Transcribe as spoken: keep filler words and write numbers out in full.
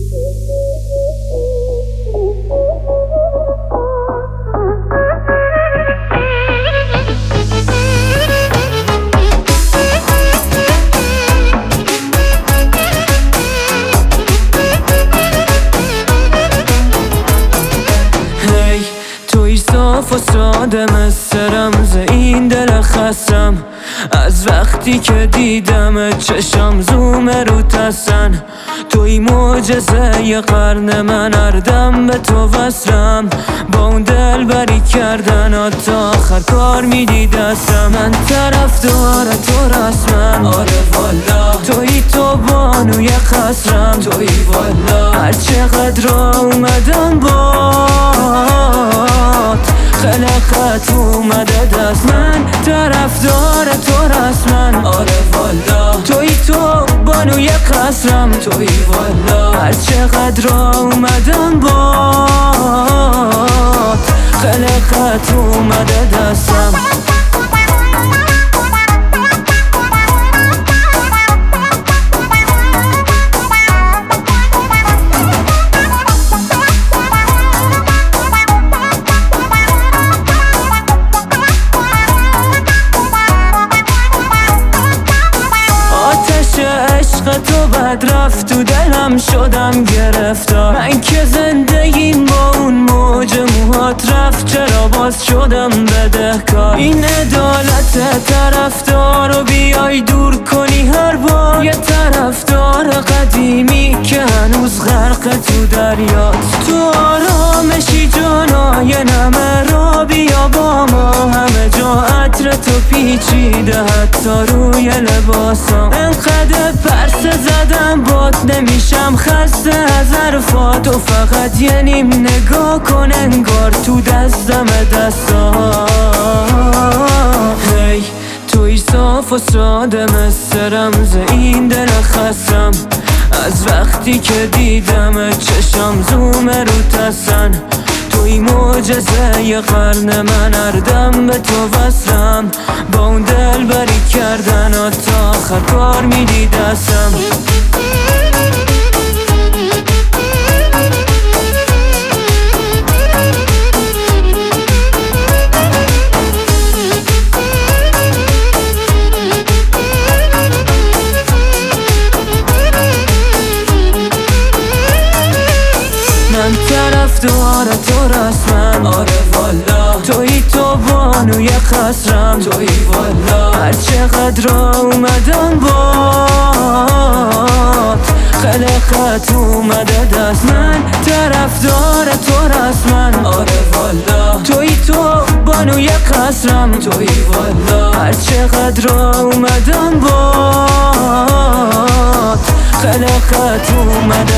صاف و ساده مثل رمز این دل خستم. از وقتی که دیدم چشم زوم رو تسن. توی معجزه ی قرن من اردم به تو وصلم. با اون دل بری کردن تا آخر کار میدی دستم. من طرفدار تو رسمم، آره والا توی تو بانوی قصرم. توی والا هر چقدر اومدم باد خلقت اومده دست. من طرفدار تو رسمن، آره والا توی تو بانوی قصرم. توی والا هر چقدر اومدم باد خلقت اومده دستم. تو بد رفت تو دلم شدم گرفتار. من که زندگیم با اون موج موهات رفت، چرا باز شدم بدهکار؟ این عدالت طرفدار رو بیای دور کنی هر بار. یه طرفدار قدیمی که هنوز غرق تو دریاست. تو آرامشی جانای نمه را بیا با ما. همه جا عطر تو پیچیده حتی روی لباسام. انقدر پرسه زدم بات نمیشم خسته از حرفات. و فقط یه نیم نگاه کن انگار تو دستم دستا. هی توی صاف و ساده مثل رمز این دل خستم. از وقتی که دیدم چشم زوم رو تسن. توی معجزه ی قرن من اردم به تو وصلم. با اون دل بری کردن تا آخر کار میدی دستم. من طرفدار تو رسمم، آره والا توی تو بانوی قصرم. توی والا هر چقدر اومدم باد خلقت اومده دست. من طرفدار تو رسمم، آره والا توی تو بانوی قصرم. توی والا هر چقدر اومدم باد خلقت اومده